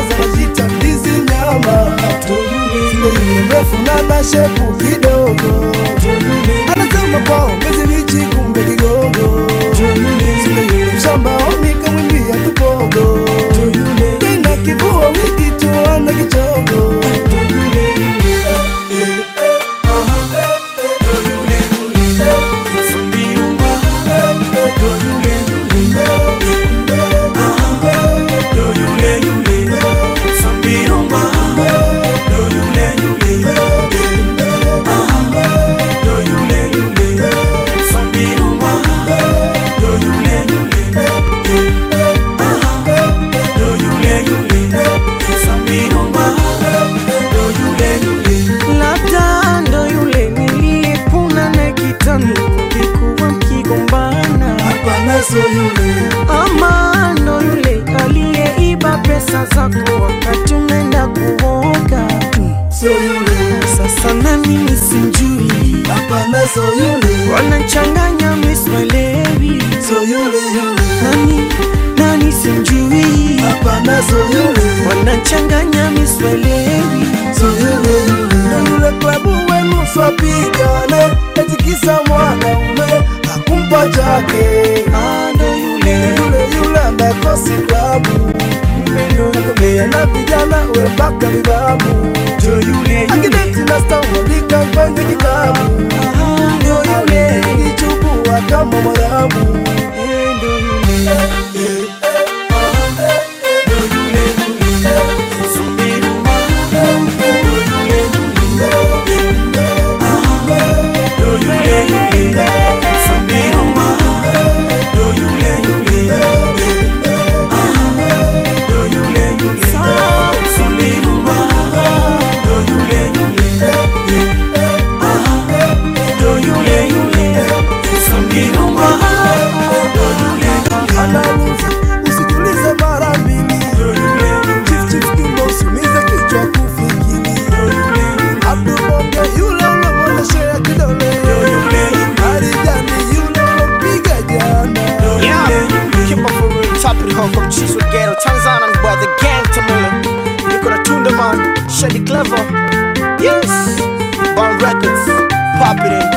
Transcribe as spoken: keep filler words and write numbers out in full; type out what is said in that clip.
zanajita ndizi nyama. Sile yule mrefu na na shepu kidogo, anasema kwao mezi bichi kumbe kigogo. Sile yule mshamba omika mwimbia tupogo, kina kivua wiki tuana kichogo. So yule ama ndo yule aliyeiba pesa zako wakati unaenda kuoga. So yule sasa nani nisimjui? Hapana, so yule wanachanganya miswalewi. So yule yule nani nani simjui? Hapana, so yule wanachanganya miswalewi. So yule yule yule klabu wenu swapigane, eti kisa mwanaume hakumpa chake. Ando yule yule yule anakosi klabu, nakomea na vijana webaka vibabu. Ndo yule akideti na stawalika kwenye kitabu. Ndo yule kichukua kama mwarabu. Ndo yule Usijulize mara mbili, chief chief kimbo usumize kichwa kufikiri. Abdubonge yule unamwonyeshea kidole, Harijani yule unampiga jana. Yeah, keep up for real, top of the hawk of cheese with ghetto Tanzania by the gang to me. Niko na Tunda man, Shady Clever. Yes, Bond Records, pop it in.